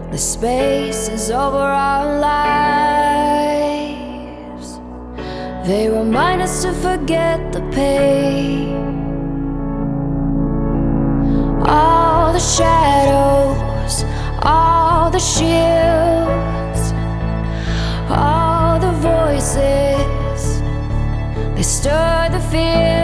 The spaces over our lives, they remind us to forget the pain. All the shadows, all the shields, all the voices, they stir the fear.